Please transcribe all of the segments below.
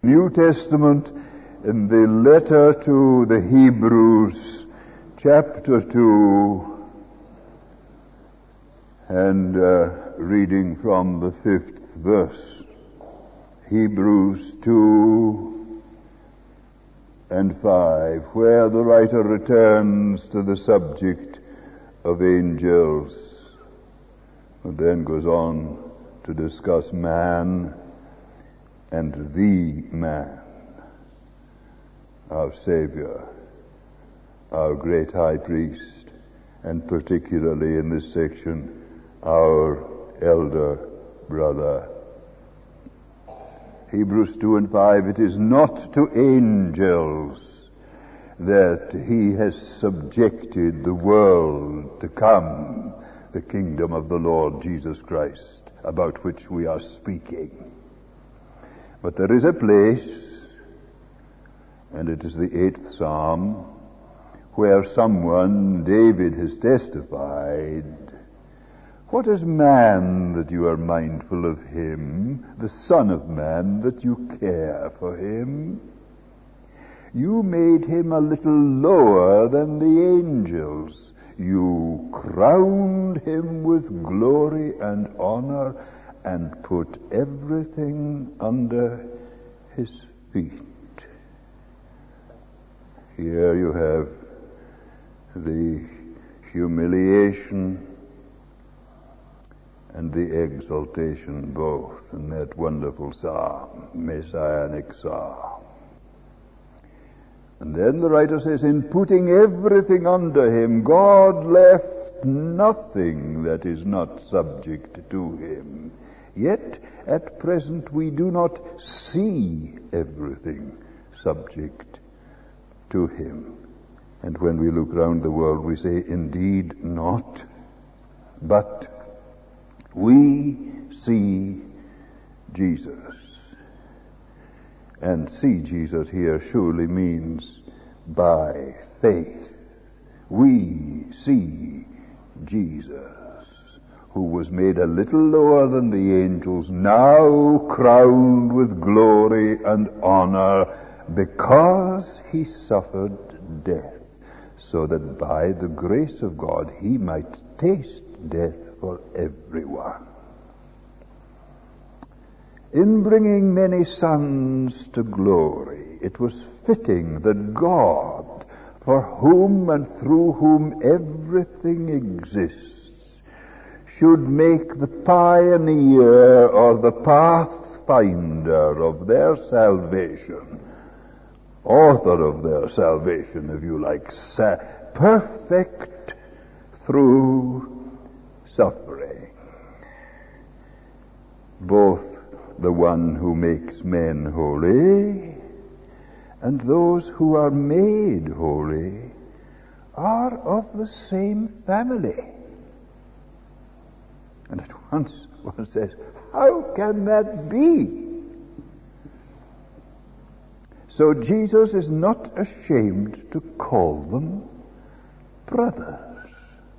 New Testament, in the letter to the Hebrews, chapter 2, and reading from the 5th verse. Hebrews 2 and 5, where the writer returns to the subject of angels, and then goes on to discuss man and the man, our Savior, our great high priest, and particularly in this section, our elder brother. Hebrews 2 and 5, it is not to angels that he has subjected the world to come, the kingdom of the Lord Jesus Christ, about which we are speaking. But there is a place, and it is the 8th Psalm, where someone, David, has testified, "What is man that you are mindful of him, the Son of Man that you care for him? You made him a little lower than the angels. You crowned him with glory and honor and put everything under his feet." Here you have the humiliation and the exaltation both in that wonderful psalm, Messianic psalm. And then the writer says, in putting everything under him, God left nothing that is not subject to him. Yet, at present, we do not see everything subject to him. And when we look round the world, we say, indeed not. But we see Jesus. And see Jesus here surely means by faith. We see Jesus, who was made a little lower than the angels, now crowned with glory and honor, because he suffered death, so that by the grace of God he might taste death for everyone. In bringing many sons to glory, it was fitting that God, for whom and through whom everything exists, should make the pioneer or the pathfinder of their salvation, author of their salvation, if you like, perfect through suffering. Both the one who makes men holy and those who are made holy are of the same family. And at once one says, how can that be? So Jesus is not ashamed to call them brothers.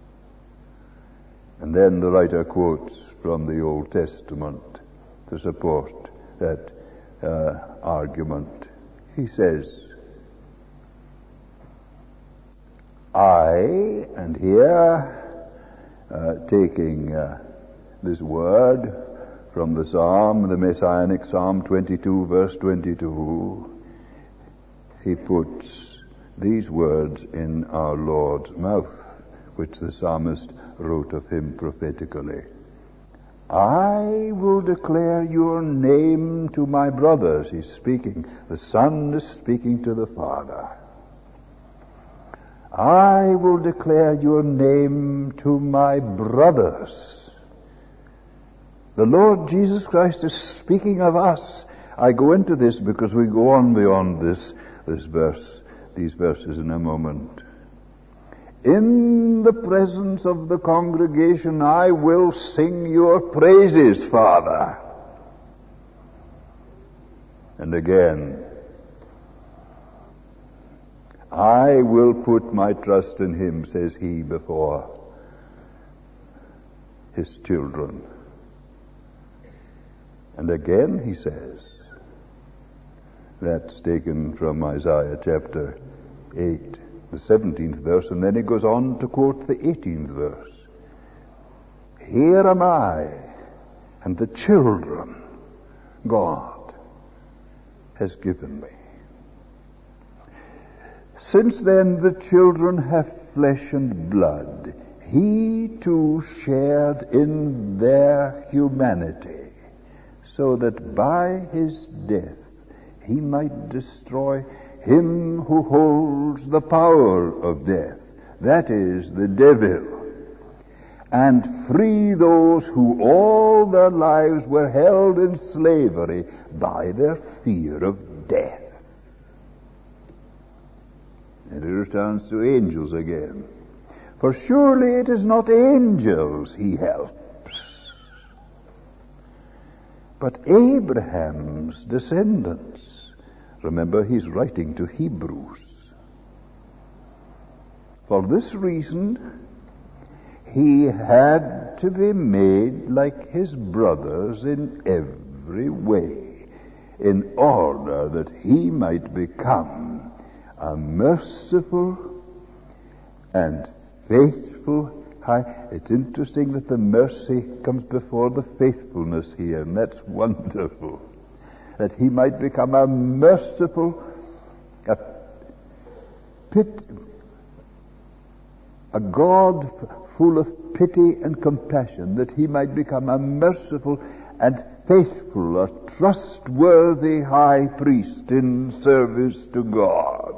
And then the writer quotes from the Old Testament to support that argument. He says, I, and here taking this word from the Psalm, the Messianic Psalm 22, verse 22, he puts these words in our Lord's mouth, which the psalmist wrote of him prophetically. I will declare your name to my brothers. He's speaking. The Son is speaking to the Father. I will declare your name to my brothers. The Lord Jesus Christ is speaking of us. I go into this because we go on beyond these verses in a moment. In the presence of the congregation, I will sing your praises, Father. And again, I will put my trust in him, says he, before his children. And again he says, That's taken from Isaiah chapter 8, the 17th verse, and then he goes on to quote the 18th verse. Here am I, and the children God has given me. Since then the children have flesh and blood, he too shared in their humanity, so that by his death he might destroy him who holds the power of death, that is, the devil, and free those who all their lives were held in slavery by their fear of death. And he returns to angels again. For surely it is not angels he helps, but Abraham's descendants. Remember, he's writing to Hebrews. For this reason, he had to be made like his brothers in every way, in order that he might become a merciful and faithful high. It's interesting that the mercy comes before the faithfulness here, and that's wonderful. That he might become a merciful, a God full of pity and compassion, that he might become a merciful and faithful, a trustworthy high priest in service to God.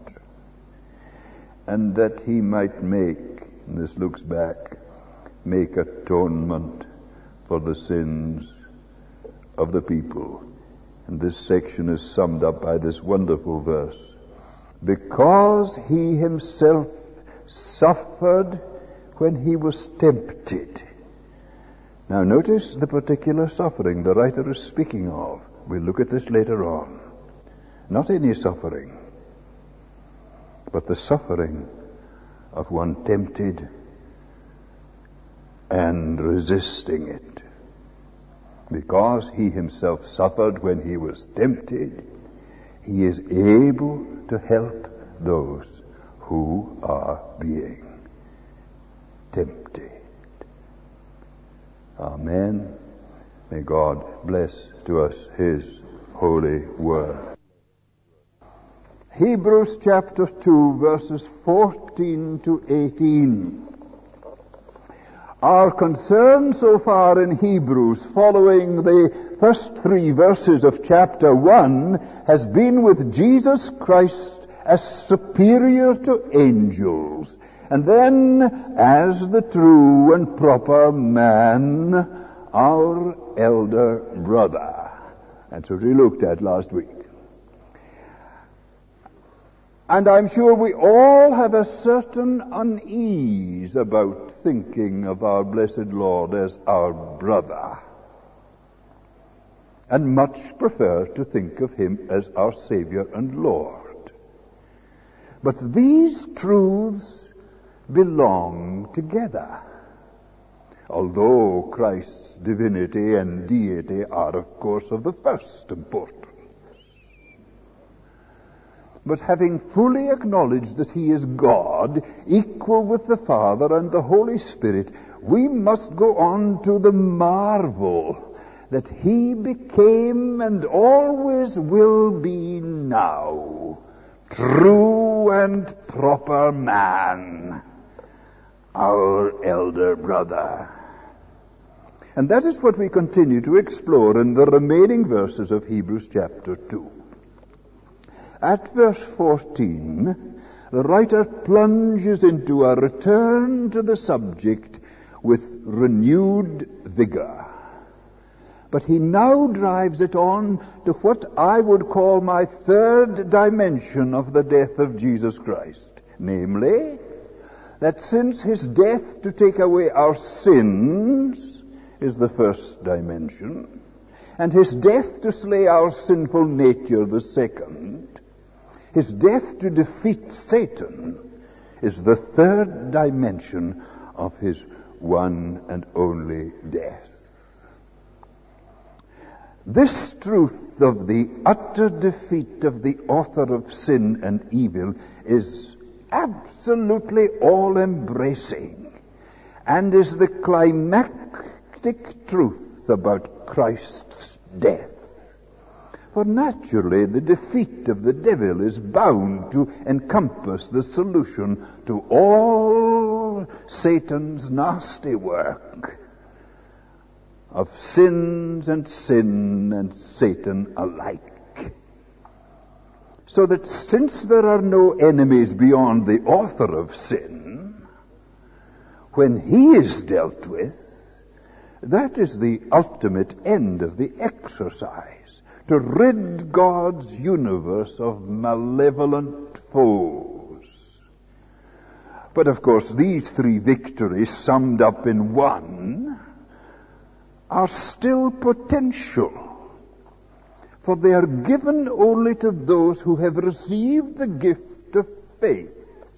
And that he might make, and this looks back, make atonement for the sins of the people. And this section is summed up by this wonderful verse. Because he himself suffered when he was tempted. Now notice the particular suffering the writer is speaking of. We'll look at this later on. Not any suffering, but the suffering of one tempted and resisting it. Because he himself suffered when he was tempted, he is able to help those who are being tempted. Amen. May God bless to us his holy word. Hebrews chapter 2, verses 14 to 18. Our concern so far in Hebrews, following the first 3 verses of chapter 1, has been with Jesus Christ as superior to angels, and then as the true and proper man, our elder brother. That's what we looked at last week. And I'm sure we all have a certain unease about thinking of our blessed Lord as our brother, and much prefer to think of him as our Savior and Lord. But these truths belong together, although Christ's divinity and deity are, of course, of the first importance. But having fully acknowledged that he is God, equal with the Father and the Holy Spirit, we must go on to the marvel that he became and always will be now true and proper man, our elder brother. And that is what we continue to explore in the remaining verses of Hebrews chapter 2. At verse 14, the writer plunges into a return to the subject with renewed vigor. But he now drives it on to what I would call my third dimension of the death of Jesus Christ. Namely, that since his death to take away our sins is the first dimension, and his death to slay our sinful nature the second, his death to defeat Satan is the third dimension of his one and only death. This truth of the utter defeat of the author of sin and evil is absolutely all-embracing and is the climactic truth about Christ's death. For naturally, the defeat of the devil is bound to encompass the solution to all Satan's nasty work of sins and sin and Satan alike. So that since there are no enemies beyond the author of sin, when he is dealt with, that is the ultimate end of the exercise, to rid God's universe of malevolent foes. But of course, these three victories summed up in one are still potential, for they are given only to those who have received the gift of faith,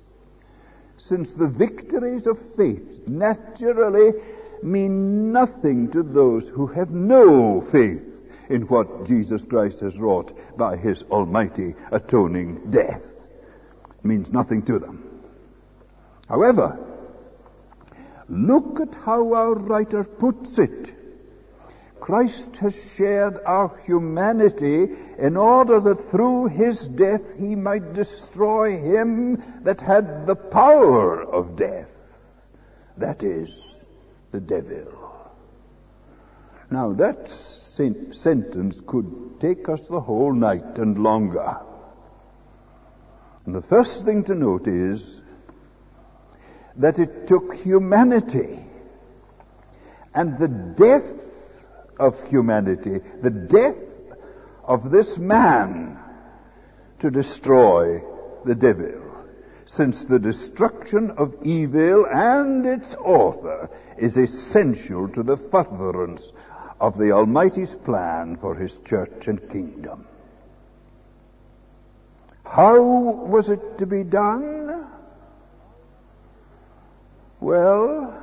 since the victories of faith naturally mean nothing to those who have no faith in what Jesus Christ has wrought by his almighty atoning death. It means nothing to them. However, look at how our writer puts it. Christ has shared our humanity in order that through his death he might destroy him that had the power of death, that is, the devil. Now that sentence could take us the whole night and longer. And the first thing to note is that it took humanity and the death of humanity, the death of this man, to destroy the devil, since the destruction of evil and its author is essential to the furtherance of the Almighty's plan for his church and kingdom. How was it to be done? Well,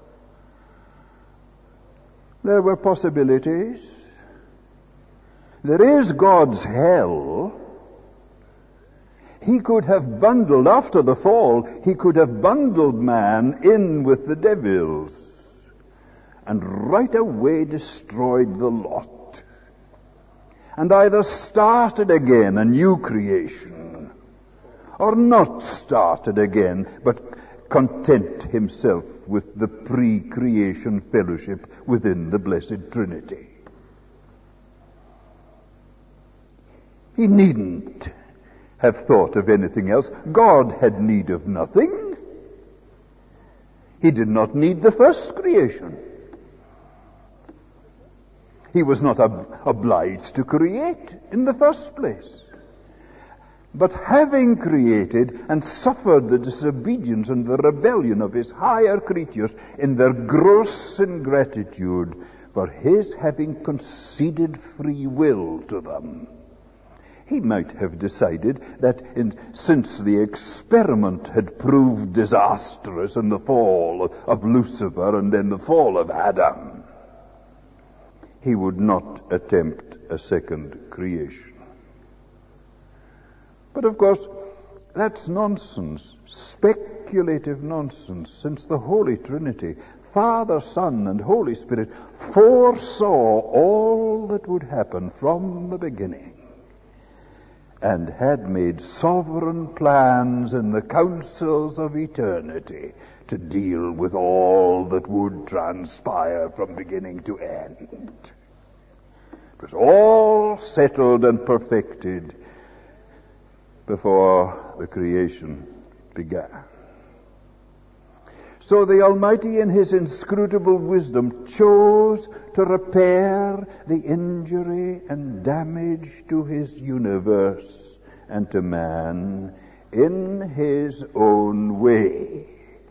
there were possibilities. There is God's hell. He could have bundled, after the fall, he could have bundled man in with the devils and right away destroyed the lot, and either started again a new creation, or not started again, but content himself with the pre-creation fellowship within the Blessed Trinity. He needn't have thought of anything else. God had need of nothing. He did not need the first creation. He was not obliged to create in the first place. But having created and suffered the disobedience and the rebellion of his higher creatures in their gross ingratitude for his having conceded free will to them, he might have decided that since the experiment had proved disastrous in the fall of Lucifer and then the fall of Adam, he would not attempt a second creation. But of course, that's nonsense, speculative nonsense, since the Holy Trinity, Father, Son, and Holy Spirit, foresaw all that would happen from the beginning, and had made sovereign plans in the councils of eternity to deal with all that would transpire from beginning to end. It was all settled and perfected before the creation began. So the Almighty in his inscrutable wisdom chose to repair the injury and damage to his universe and to man in his own way.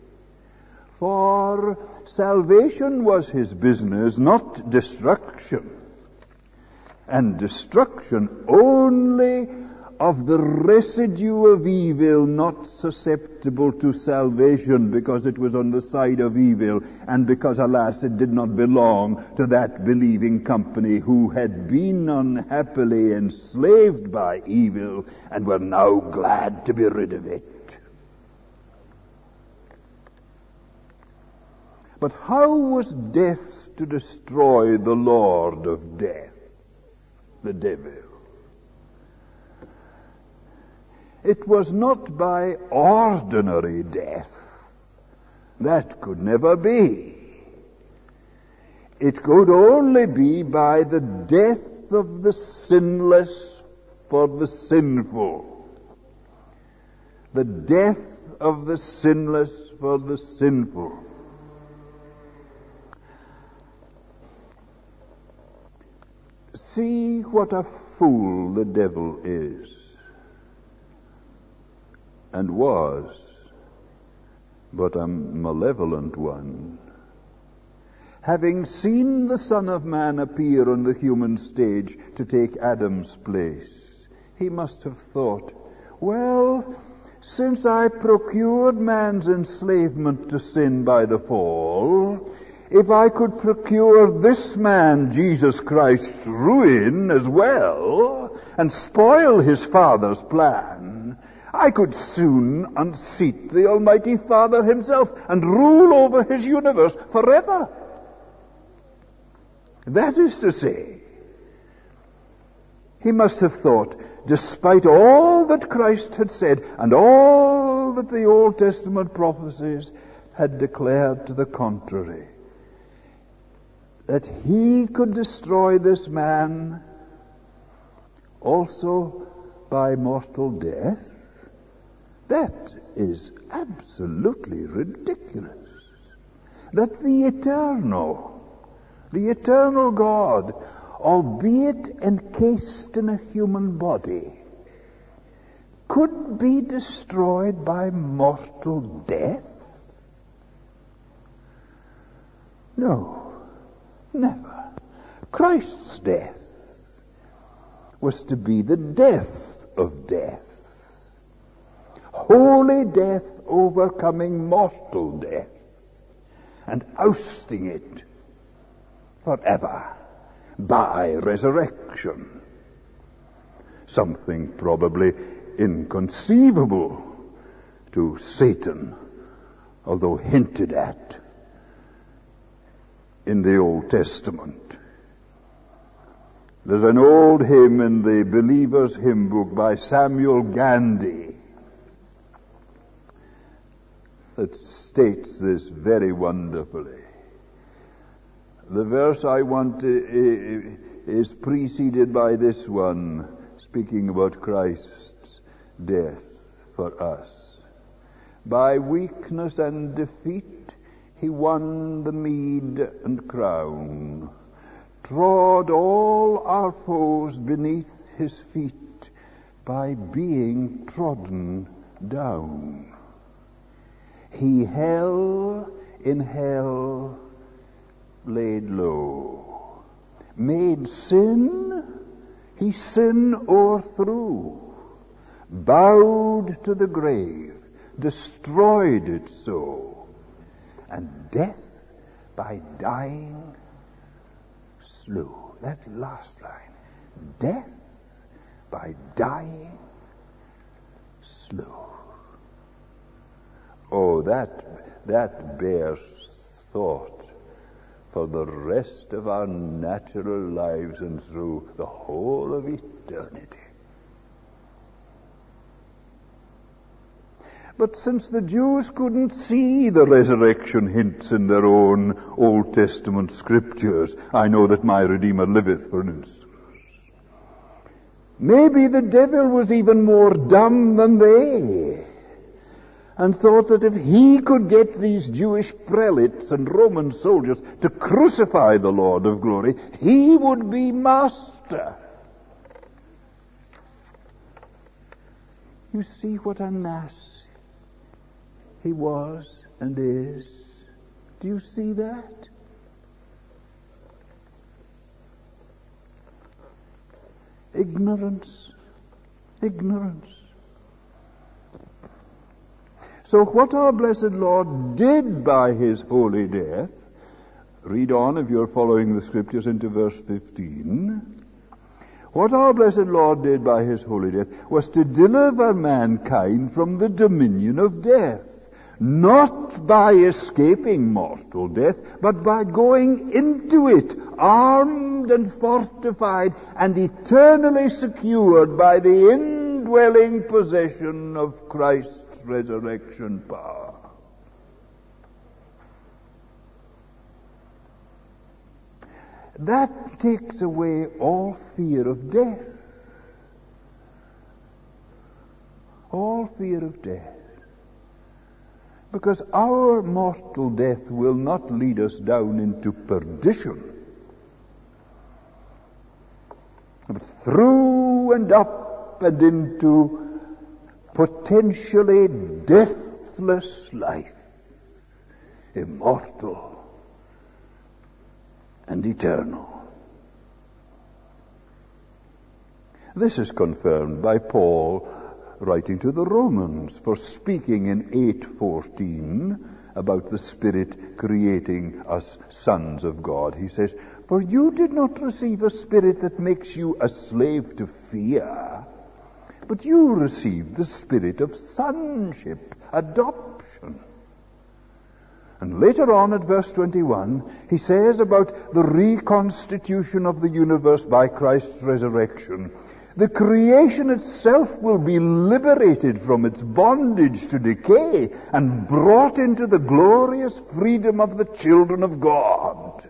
For salvation was his business, not destruction. And destruction only of the residue of evil, not susceptible to salvation because it was on the side of evil, and because, alas, it did not belong to that believing company who had been unhappily enslaved by evil and were now glad to be rid of it. But how was death to destroy the Lord of death, the devil? It was not by ordinary death. That could never be. It could only be by the death of the sinless for the sinful. The death of the sinless for the sinful. See what a fool the devil is, and was, but a malevolent one. Having seen the Son of Man appear on the human stage to take Adam's place, he must have thought, well, since I procured man's enslavement to sin by the fall, if I could procure this man, Jesus Christ's ruin as well, and spoil his Father's plan, I could soon unseat the Almighty Father himself and rule over his universe forever. That is to say, he must have thought, despite all that Christ had said and all that the Old Testament prophecies had declared to the contrary, that he could destroy this man also by mortal death. That is absolutely ridiculous. That the eternal God, albeit encased in a human body, could be destroyed by mortal death? No. Never. Christ's death was to be the death of death. Holy death overcoming mortal death and ousting it forever by resurrection. Something probably inconceivable to Satan, although hinted at in the Old Testament. There's an old hymn in the Believer's Hymn Book by Samuel Gandhi that states this very wonderfully. The verse I want is preceded by this one, speaking about Christ's death for us. By weakness and defeat he won the meed and crown, trod all our foes beneath his feet by being trodden down. He in hell laid low, made sin, he sin o'erthrew, bowed to the grave, destroyed it so, and death by dying slew. That last line, death by dying slew. Oh, that bears thought for the rest of our natural lives and through the whole of eternity. But since the Jews couldn't see the resurrection hints in their own Old Testament scriptures, I know that my Redeemer liveth, for instance. Maybe the devil was even more dumb than they, and thought that if he could get these Jewish prelates and Roman soldiers to crucify the Lord of glory, he would be master. You see what an ass he was and is. Do you see that? Ignorance Ignorance. So what our blessed Lord did by his holy death, read on if you're following the scriptures into verse 15. What our blessed Lord did by his holy death was to deliver mankind from the dominion of death, not by escaping mortal death, but by going into it, armed and fortified and eternally secured by the indwelling possession of Christ's resurrection power. That takes away all fear of death. All fear of death. Because our mortal death will not lead us down into perdition, but through and up and into potentially deathless life, immortal and eternal. This is confirmed by Paul writing to the Romans, for speaking in 8:14 about the Spirit creating us sons of God. He says, "For you did not receive a spirit that makes you a slave to fear, but you received the spirit of sonship, adoption." And later on at verse 21, he says about the reconstitution of the universe by Christ's resurrection, the creation itself will be liberated from its bondage to decay and brought into the glorious freedom of the children of God.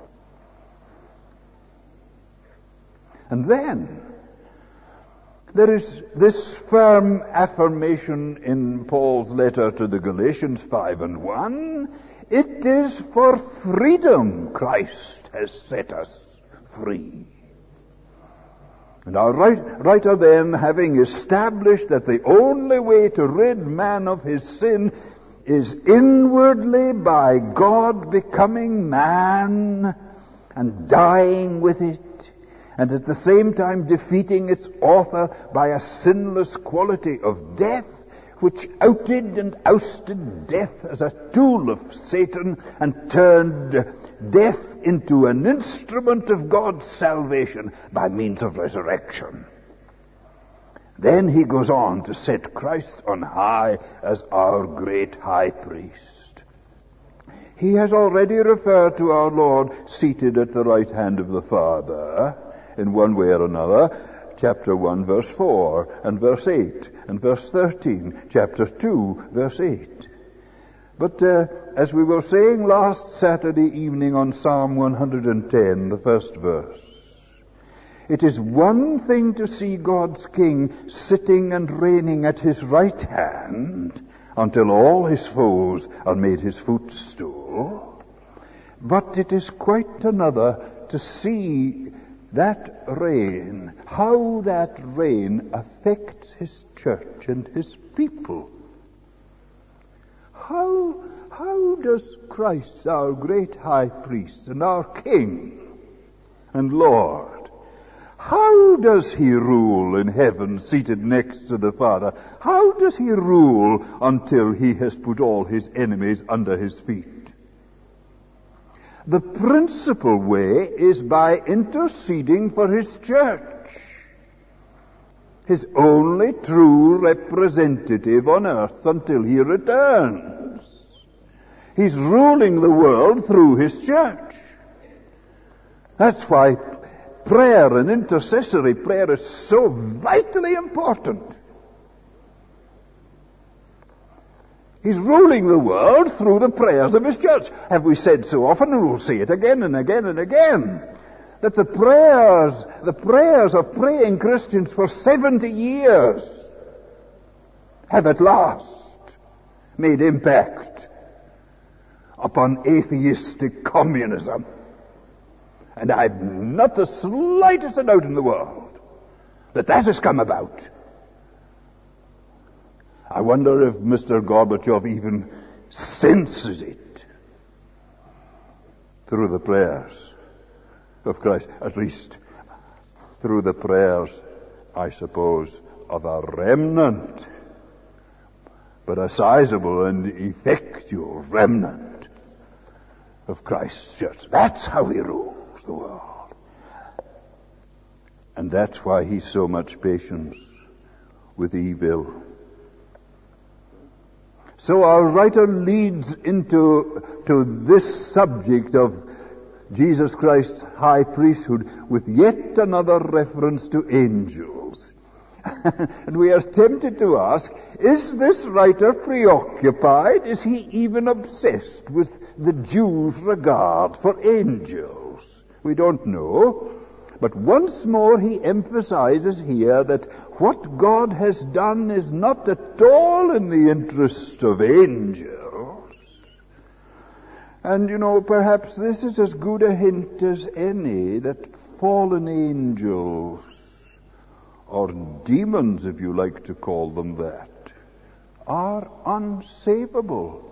And then there is this firm affirmation in Paul's letter to the Galatians 5:1. It is for freedom Christ has set us free. And our writer then, having established that the only way to rid man of his sin is inwardly by God becoming man and dying with it, and at the same time defeating its author by a sinless quality of death, which outed and ousted death as a tool of Satan and turned death into an instrument of God's salvation by means of resurrection. Then he goes on to set Christ on high as our great high priest. He has already referred to our Lord seated at the right hand of the Father in one way or another. Chapter 1, verse 4, and verse 8, and verse 13, chapter 2, verse 8. But as we were saying last Saturday evening on Psalm 110, the first verse, it is one thing to see God's King sitting and reigning at his right hand until all his foes are made his footstool, but it is quite another to see that reign, how that reign affects his church and his people. How does Christ, our great high priest and our King and Lord, how does he rule in heaven seated next to the Father? How does he rule until he has put all his enemies under his feet? The principal way is by interceding for his church, his only true representative on earth until he returns. He's ruling the world through his church. That's why prayer and intercessory prayer is so vitally important. He's ruling the world through the prayers of his church. Have we said so often, and we'll say it again and again and again, that the prayers of praying Christians for 70 years have at last made impact upon atheistic communism. And I've not the slightest doubt in the world that has come about. I wonder if Mr. Gorbachev even senses it through the prayers of Christ, at least through the prayers, I suppose, of a remnant, but a sizable and effectual remnant of Christ's church. That's how he rules the world. And that's why he's so much patience with evil. So our writer leads into this subject of Jesus Christ's high priesthood with yet another reference to angels. And we are tempted to ask, is this writer preoccupied? Is he even obsessed with the Jews' regard for angels? We don't know. But once more he emphasizes here that what God has done is not at all in the interest of angels. And perhaps this is as good a hint as any that fallen angels, or demons if you like to call them that, are unsavable.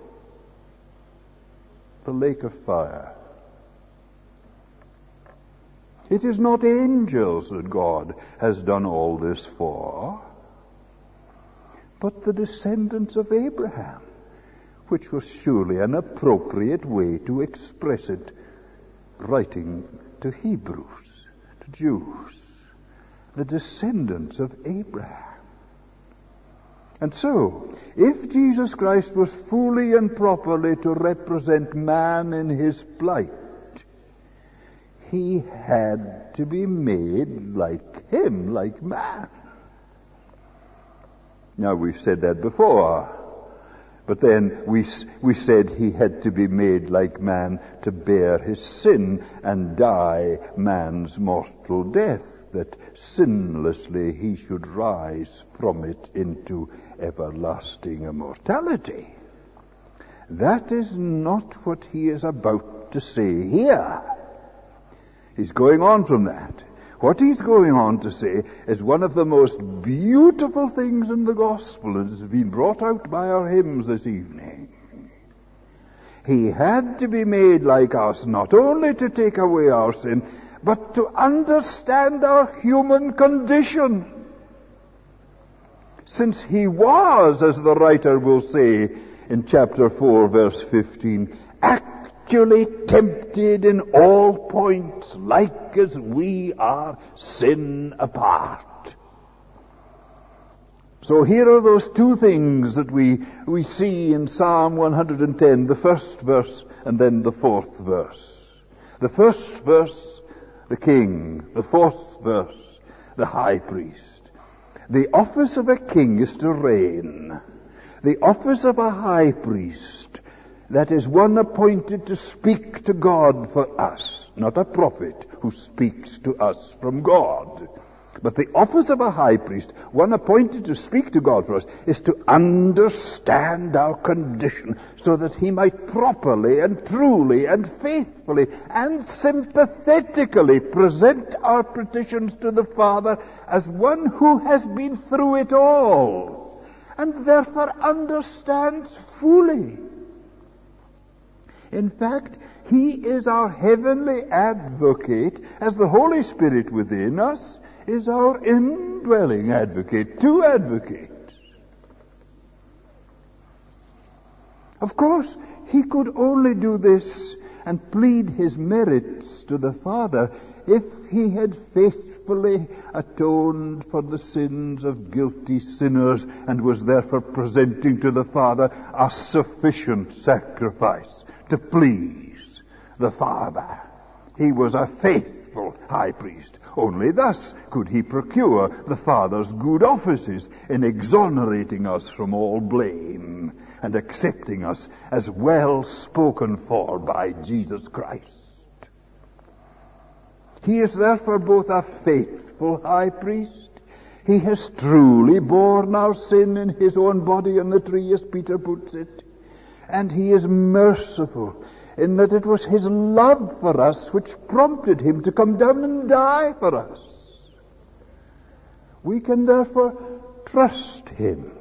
The lake of fire. It is not angels that God has done all this for, but the descendants of Abraham, which was surely an appropriate way to express it, writing to Hebrews, to Jews, the descendants of Abraham. And so, if Jesus Christ was fully and properly to represent man in his plight, he had to be made like him, like man. Now, we've said that before. But then we said he had to be made like man to bear his sin and die man's mortal death, that sinlessly he should rise from it into everlasting immortality. That is not what he is about to say here. He's going on from that. What he's going on to say is one of the most beautiful things in the gospel, and has been brought out by our hymns this evening. He had to be made like us, not only to take away our sin, but to understand our human condition. Since he was, as the writer will say in chapter 4, verse 15, actually tempted in all points, like as we are, sin apart. So here are those two things that we see in Psalm 110, the first verse and then the fourth verse. The first verse, the king. The fourth verse, the high priest. The office of a king is to reign. The office of a high priest, that is one appointed to speak to God for us, not a prophet who speaks to us from God. But the office of a high priest, one appointed to speak to God for us, is to understand our condition so that he might properly and truly and faithfully and sympathetically present our petitions to the Father as one who has been through it all and therefore understands fully. In fact, he is our heavenly advocate, as the Holy Spirit within us is our indwelling advocate, two advocates. Of course, he could only do this and plead his merits to the Father if he had faithfully atoned for the sins of guilty sinners and was therefore presenting to the Father a sufficient sacrifice to please the Father. He was a faithful high priest. Only thus could he procure the Father's good offices in exonerating us from all blame and accepting us as well spoken for by Jesus Christ. He is therefore both a faithful high priest. He has truly borne our sin in his own body on the tree, as Peter puts it. And he is merciful, in that it was his love for us which prompted him to come down and die for us. We can therefore trust him,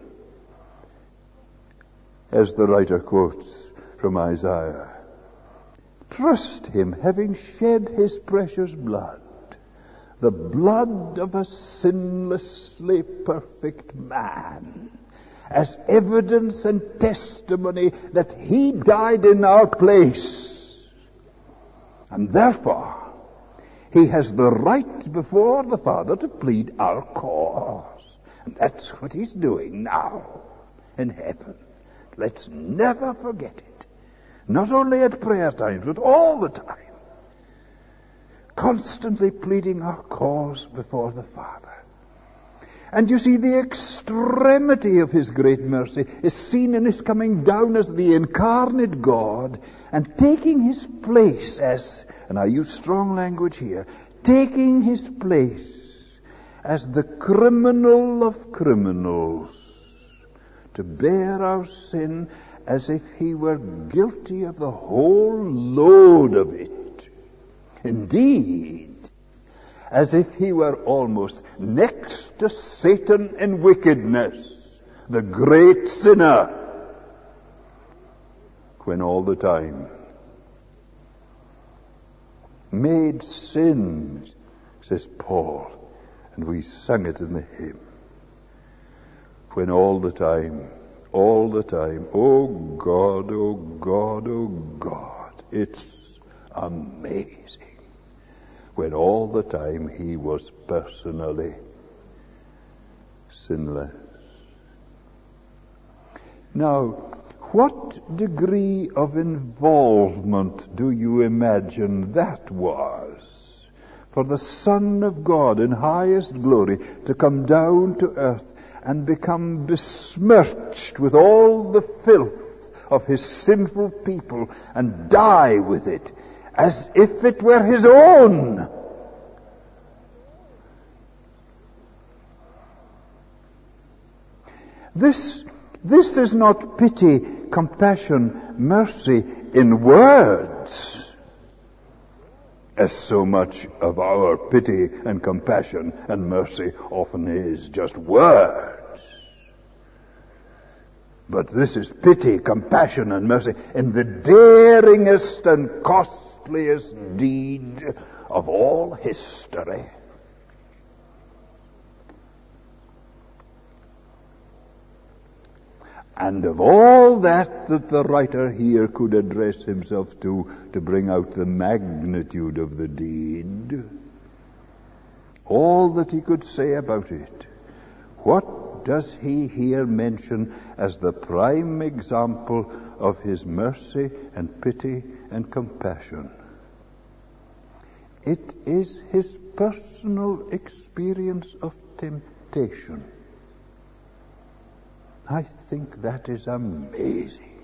as the writer quotes from Isaiah. Trust him, having shed his precious blood, the blood of a sinlessly perfect man, as evidence and testimony that he died in our place. And therefore, he has the right before the Father to plead our cause. And that's what he's doing now in heaven. Let's never forget it. Not only at prayer times, but all the time. Constantly pleading our cause before the Father. And you see, the extremity of his great mercy is seen in his coming down as the incarnate God and taking his place as, and I use strong language here, taking his place as the criminal of criminals, to bear our sin as if he were guilty of the whole load of it. Indeed, as if he were almost next to Satan in wickedness, the great sinner, when all the time made sins, says Paul, and we sang it in the hymn, when all the time, oh God, oh God, oh God, it's amazing. When all the time he was personally sinless. Now, what degree of involvement do you imagine that was for the Son of God in highest glory to come down to earth and become besmirched with all the filth of his sinful people and die with it as if it were his own? This is not pity, compassion, mercy in words, as so much of our pity and compassion and mercy often is just words. But this is pity, compassion, and mercy in the daringest and costliest deed of all history. And of all that the writer here could address himself to bring out the magnitude of the deed, all that he could say about it, what does he here mention as the prime example of his mercy and pity and compassion? It is his personal experience of temptation. I think that is amazing.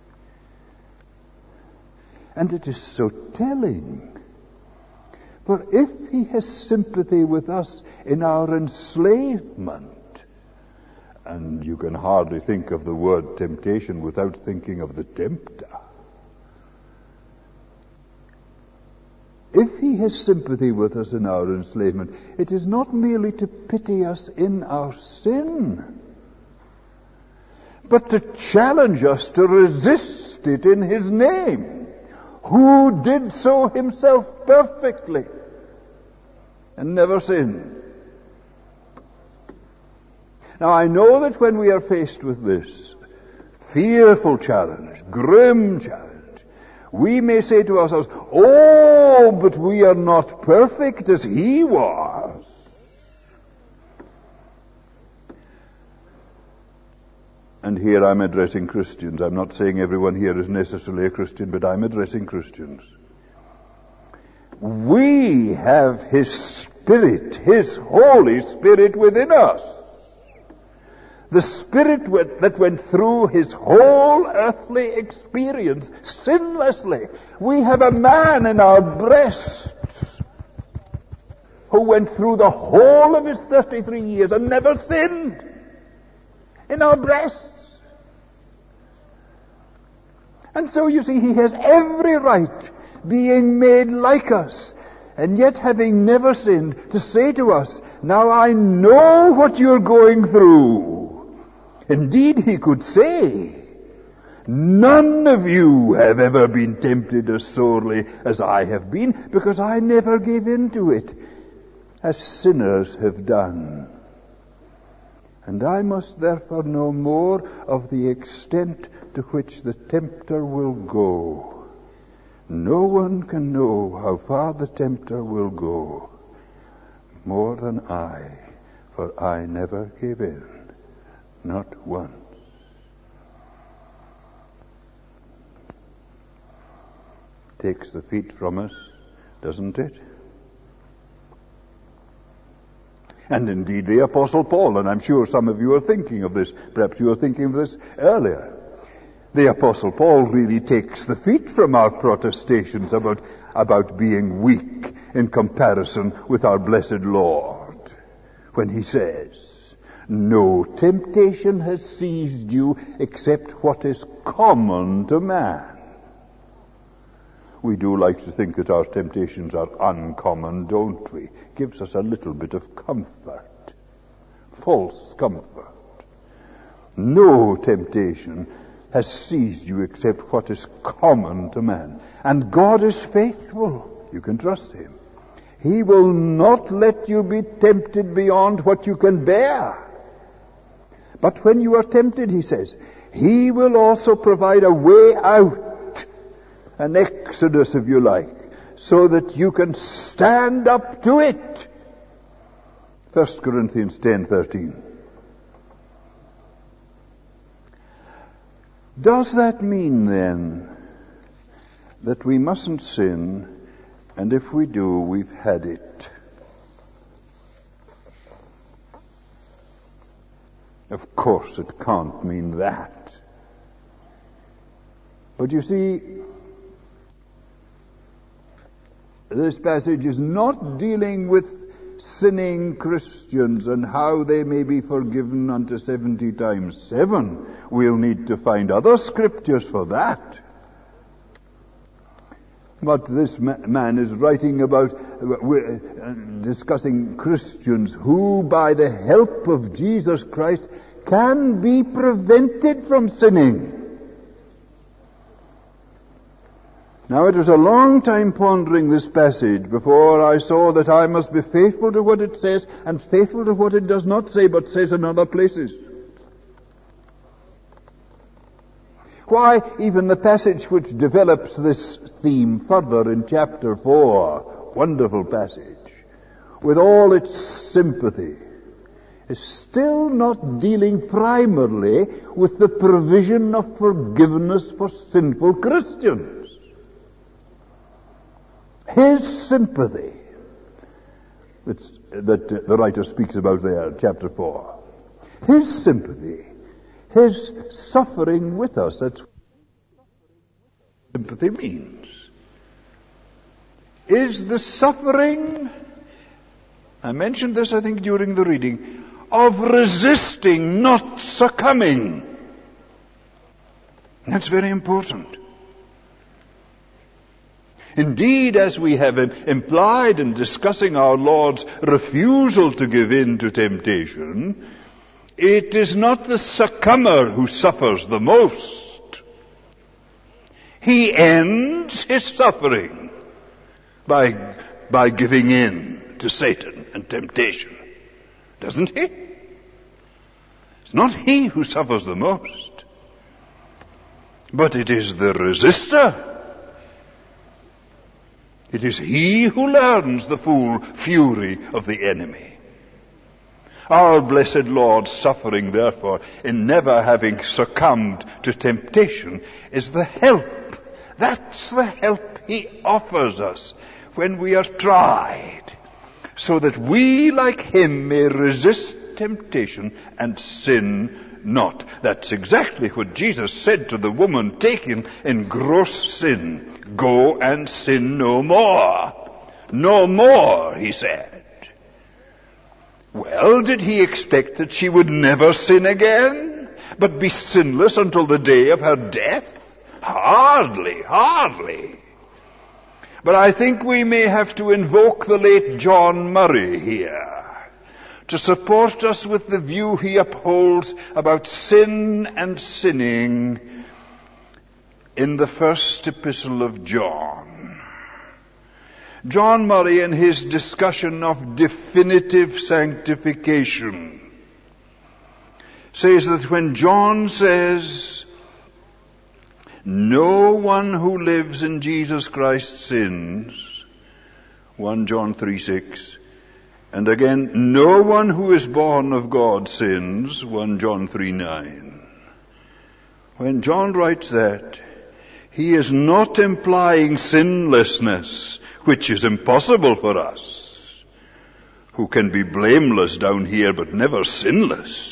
And it is so telling. For if he has sympathy with us in our enslavement, and you can hardly think of the word temptation without thinking of the tempter. If he has sympathy with us in our enslavement, it is not merely to pity us in our sin, but to challenge us to resist it in his name, who did so himself perfectly and never sinned. Now, I know that when we are faced with this fearful challenge, grim challenge, we may say to ourselves, oh, but we are not perfect as he was. And here I'm addressing Christians. I'm not saying everyone here is necessarily a Christian, but I'm addressing Christians. We have his Spirit, his Holy Spirit within us. The Spirit that went through his whole earthly experience sinlessly. We have a man in our breasts who went through the whole of his 33 years and never sinned. In our breasts. And so you see, he has every right, being made like us, and yet having never sinned, to say to us, now I know what you're going through. Indeed, he could say, none of you have ever been tempted as sorely as I have been, because I never gave in to it. as sinners have done. And I must therefore know more of the extent to which the tempter will go. No one can know how far the tempter will go more than I, for I never gave in, not once. Takes the feet from us, doesn't it? And indeed the Apostle Paul, and I'm sure some of you are thinking of this, perhaps you were thinking of this earlier. The Apostle Paul really takes the feet from our protestations about being weak in comparison with our blessed Lord, when he says, no temptation has seized you except what is common to man. We do like to think that our temptations are uncommon, don't we? Gives us a little bit of comfort. False comfort. No temptation has seized you except what is common to man. And God is faithful. You can trust him. He will not let you be tempted beyond what you can bear. But when you are tempted, he says, he will also provide a way out. An exodus, if you like, so that you can stand up to it. 1 Corinthians 10:13. Does that mean then that we mustn't sin, and if we do, we've had it? Of course it can't mean that. But you see, this passage is not dealing with sinning Christians and how they may be forgiven unto 70 times 7. We'll need to find other scriptures for that. But this man is writing about, discussing Christians who, by the help of Jesus Christ, can be prevented from sinning. Now, it was a long time pondering this passage before I saw that I must be faithful to what it says and faithful to what it does not say, but says in other places. Why, even the passage which develops this theme further in chapter 4, wonderful passage, with all its sympathy, is still not dealing primarily with the provision of forgiveness for sinful Christians. His sympathy, that the writer speaks about there, chapter 4. His sympathy, his suffering with us, that's what sympathy means. Is the suffering, I mentioned this I think during the reading, of resisting, not succumbing. That's very important. Indeed, as we have implied in discussing our Lord's refusal to give in to temptation, it is not the succumber who suffers the most. He ends his suffering by giving in to Satan and temptation, doesn't he? It's not he who suffers the most, but it is the resistor. It is he who learns the full fury of the enemy. Our blessed Lord's suffering, therefore, in never having succumbed to temptation, is the help. That's the help he offers us when we are tried, so that we, like him, may resist temptation and sin not. That's exactly what Jesus said to the woman taken in gross sin. Go and sin no more. No more, he said. Well, did he expect that she would never sin again, but be sinless until the day of her death? Hardly, hardly. But I think we may have to invoke the late John Murray here to support us with the view he upholds about sin and sinning in the first epistle of John. John Murray, in his discussion of definitive sanctification, says that when John says, no one who lives in Jesus Christ sins, 1 John 3:6, and again, no one who is born of God sins, 1 John 3:9. When John writes that, he is not implying sinlessness, which is impossible for us, who can be blameless down here but never sinless.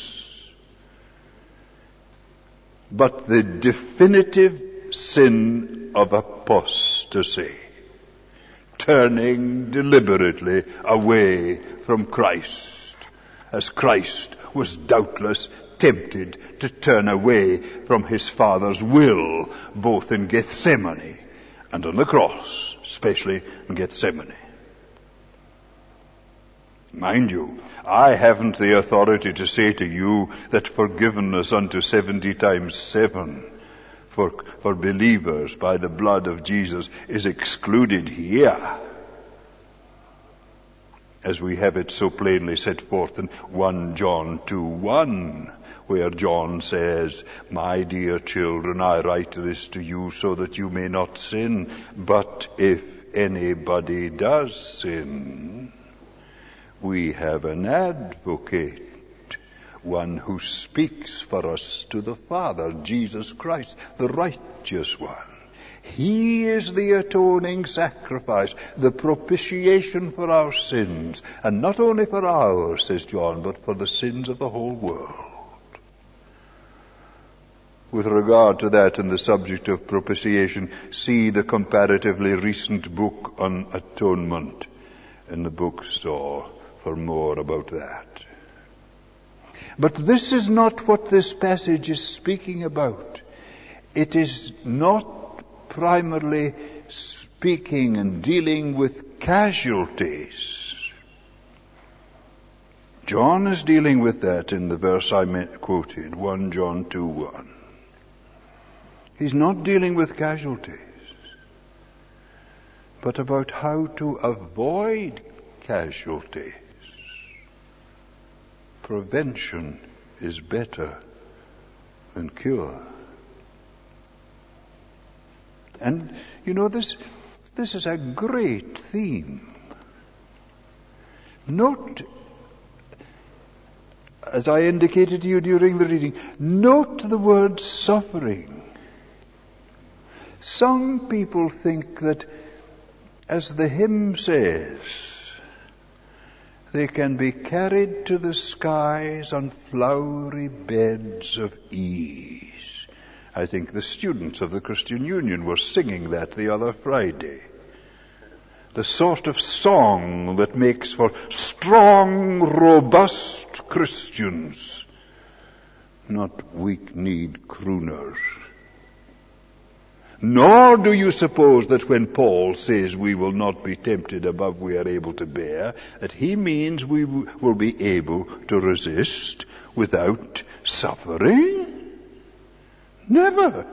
But the definitive sin of apostasy, turning deliberately away from Christ, as Christ was doubtless tempted to turn away from his Father's will, both in Gethsemane and on the cross, especially in Gethsemane. Mind you, I haven't the authority to say to you that forgiveness unto 70 times 7 for believers by the blood of Jesus is excluded here, as we have it so plainly set forth in 1 John 2:1, where John says, my dear children, I write this to you so that you may not sin, but if anybody does sin, we have an advocate, one who speaks for us to the Father, Jesus Christ, the righteous one. He is the atoning sacrifice, the propitiation for our sins, and not only for ours, says John, but for the sins of the whole world. With regard to that and the subject of propitiation, see the comparatively recent book on atonement in the bookstore for more about that. But this is not what this passage is speaking about. It is not primarily speaking and dealing with casualties. John is dealing with that in the verse I quoted, 1 John 2:1. He's not dealing with casualties, but about how to avoid casualties. Prevention is better than cure. And, you know, this is a great theme. Note, as I indicated to you during the reading, note the word suffering. Some people think that, as the hymn says, they can be carried to the skies on flowery beds of ease. I think the students of the Christian Union were singing that the other Friday. The sort of song that makes for strong, robust Christians, not weak-kneed crooners. Nor do you suppose that when Paul says we will not be tempted above we are able to bear, that he means we will be able to resist without suffering? Never.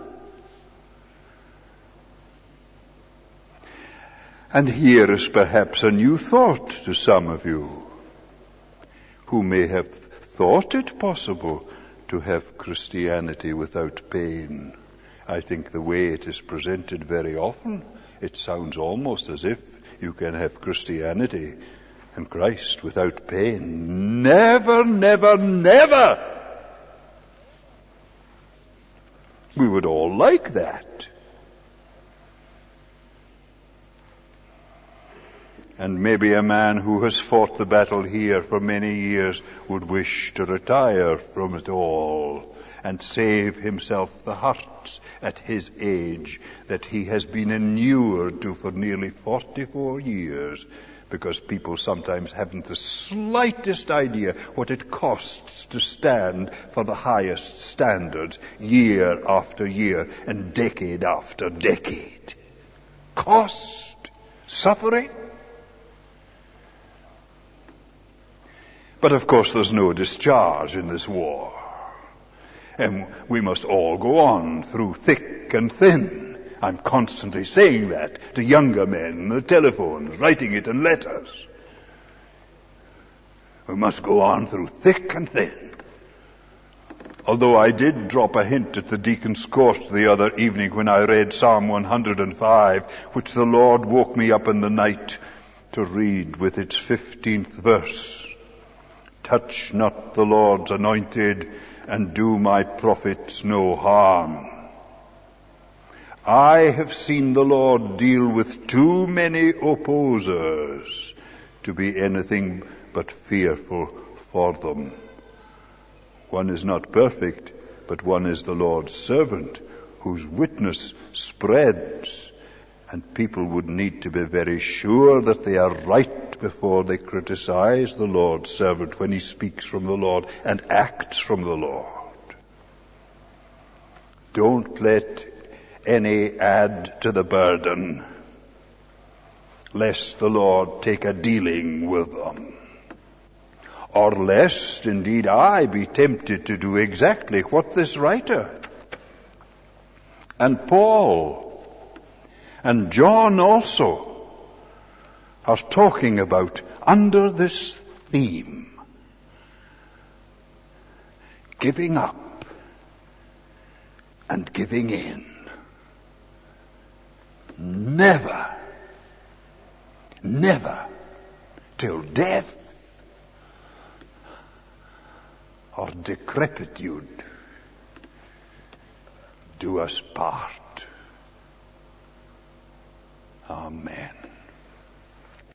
And here is perhaps a new thought to some of you who may have thought it possible to have Christianity without pain. I think the way it is presented very often, it sounds almost as if you can have Christianity and Christ without pain. Never, never, never! We would all like that. And maybe a man who has fought the battle here for many years would wish to retire from it all and save himself the hurts at his age that he has been inured to for nearly 44 years, because people sometimes haven't the slightest idea what it costs to stand for the highest standards year after year and decade after decade. Cost, suffering. But of course there's no discharge in this war. And we must all go on through thick and thin I'm constantly saying that to younger men, the telephones, writing it in letters. We must go on through thick and thin. Although I did drop a hint at the deacon's court the other evening when I read Psalm 105, which the Lord woke me up in the night to read with its 15th verse. Touch not the Lord's anointed, and do my prophets no harm. I have seen the Lord deal with too many opposers to be anything but fearful for them. One is not perfect, but one is the Lord's servant, whose witness spreads, and people would need to be very sure that they are right before they criticize the Lord's servant when he speaks from the Lord and acts from the Lord. Don't let any add to the burden, lest the Lord take a dealing with them. Or lest, indeed, I be tempted to do exactly what this writer and Paul and John also are talking about under this theme: giving up and giving in. Never, never till death or decrepitude do us part. Amen.